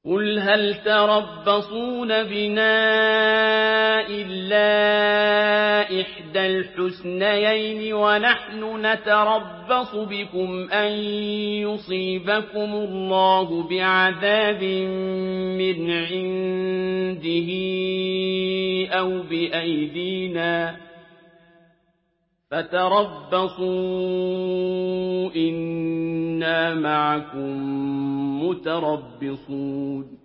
قُلْ هَلْ تَرَبَّصُونَ بِنَا إِلَّا إِحْدَى الْحُسْنَيَيْنِ وَنَحْنُ نَتَرَبَّصُ بِكُمْ أَن يُصِيبَكُمُ اللَّهُ بِعَذَابٍ مِّنْ عِندِهِ أَوْ بِأَيْدِينَا ۖ فَتَرَبَّصُوا إِنَّا مَعَكُم مُّتَرَبِّصُونَ